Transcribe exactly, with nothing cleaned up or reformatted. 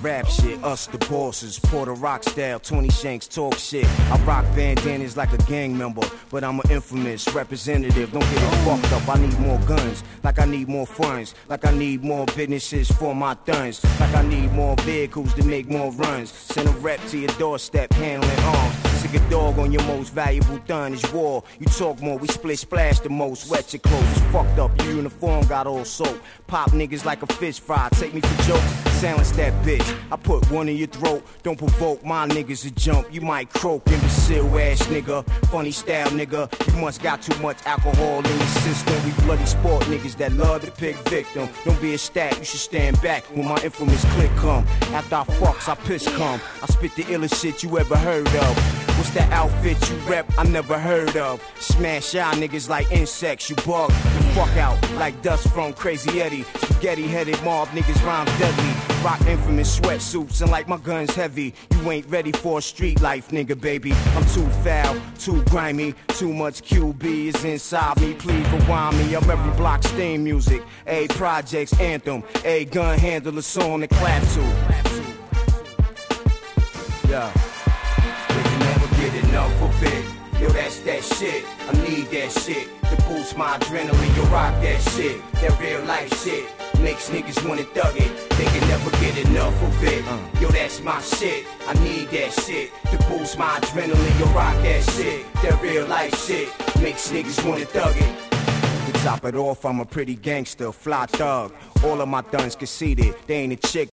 rap shit, us the bosses. Porter Rock style, twenty Shanks talk shit. I rock bandanas like a gang member, but I'm an infamous representative. Don't get it fucked up, I need more guns. Like I need more funds. Like I need more businesses for my thuns. Like I need more vehicles to make more runs. Send a rep to your doorstep, handling arms. Sick a dog on your most valuable done is war. You talk more, we split splash the most. Wet your clothes, it's fucked up. Your uniform got all soap. Pop niggas like a fish fry. Take me for jokes, silence that bitch. I put one in your throat. Don't provoke my niggas to jump. You might croak, imbecile ass nigga. Funny style nigga. You must got too much alcohol in your system. We bloody sport niggas that love to pick victim. Don't be a stat, you should stand back when my infamous click come. After I fucks, I piss come. I spit the illest shit you ever heard of. What's that outfit you rep I never heard of? Smash y'all niggas like insects, you bug the fuck out like dust from Crazy Eddie. Spaghetti headed mob niggas rhyme deadly. Rock infamous sweatsuits and like my guns heavy. You ain't ready for a street life, nigga, baby. I'm too foul, too grimy, too much Q B is inside me. Please rewind me. I'm every block's theme music, a project's anthem, a gun handler song to clap to. Yeah. Get enough of it, yo, that's that shit. I need that shit to boost my adrenaline. Yo, rock that shit, that real life shit makes niggas wanna thug it. They can never get enough of it. Yo, that's my shit. I need that shit to boost my adrenaline. Yo, rock that shit, that real life shit makes niggas wanna thug it. To top it off, I'm a pretty gangster, fly thug. All of my thuns conceited, they ain't a chick